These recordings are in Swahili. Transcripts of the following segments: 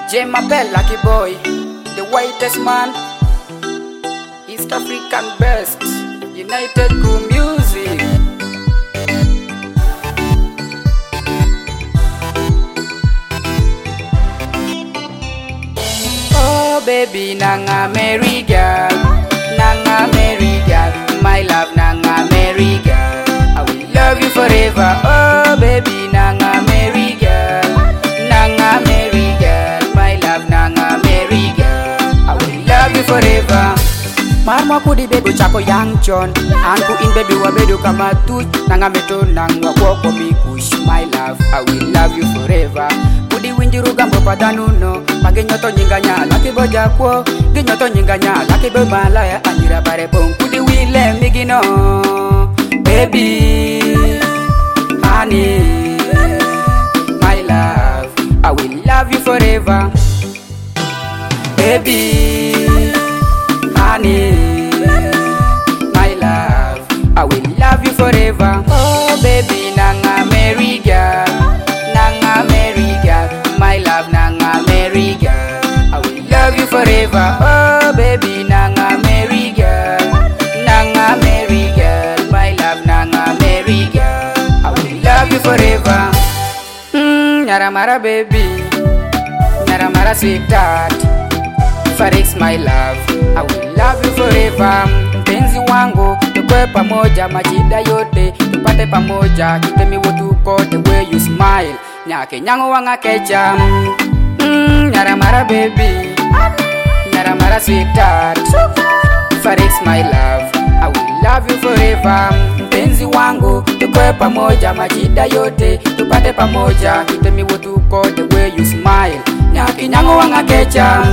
J Mabel, lucky boy, the whitest man, East African best, United Crew Music. Oh baby, nanga Mary girl, my love nanga Mary girl, I will love you forever. Oh baby, nanga Mary girl, my love nanga Mary girl, I will love you forever. Marma kudi bedu chako yang chon, anku in baby wa bedu kama tuch, nanga meto nanga wako mikush. My love, I will love you forever. Kudi winjiru gambo padanuno, magenyoto nyinganya laki boja kwo, ginyoto nyinganya laki bo malaya anira bare pong. Kudi wile migino, baby, honey, my love, I will love you forever, baby, honey, my love, I will love you forever. Oh baby, nanga Mary girl, my love nanga Mary girl, I will love you forever. Oh baby, nanga Mary girl, my love nanga Mary girl, I will love you forever. Nyaramara baby, nyaramara sweetheart, Farix my love, I will love you forever. Mpenzi wangu, tukwe pamoja, majida yote tupate pamoja, kitemi wotuko the way you smile, nyake nyango wanga kecha. Nyaramara baby, nyaramara sweetheart, Farix my love, I will love you forever. Mpenzi wangu, tukwe pamoja, majida yote tupate pamoja, kitemi wotuko the way you smile, nyake nyango wanga kecha.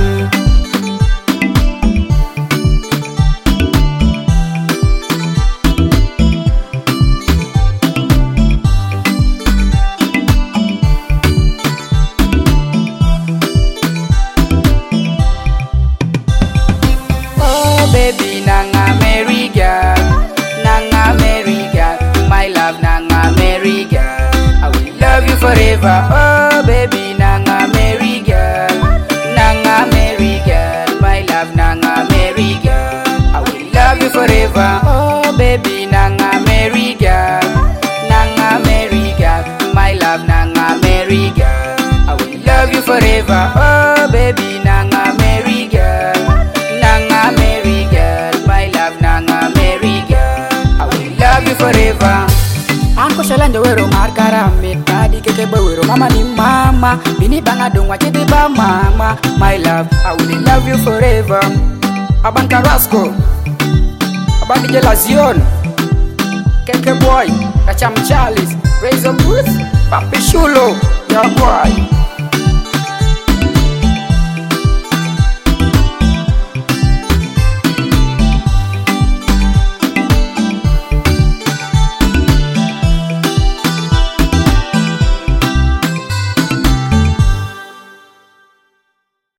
Baby, nanga Mary girl, my love nanga Mary girl, I will love you forever. Oh baby, nanga Mary girl, my love nanga Mary girl, I will love you forever. Oh baby, nanga Mary girl, my love nanga Mary girl, I will love you forever. Oh baby, nanga Mary girl, my love nanga Mary girl, I will love you forever. Anko shalande wero markara metadi keke wero mama ni mama, bini banga dongwa chiti ba mama. My love, I will love you forever. Aban Carrasco, Aban DJ Lazion, Keke boy, Kacham Charles, Razor Booth, Papi Shulo, your boy.